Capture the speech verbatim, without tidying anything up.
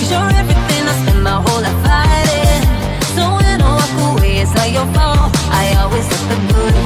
Cause you're everything I spend my whole life fighting. So when I walk away, it's not your fault. I always look the good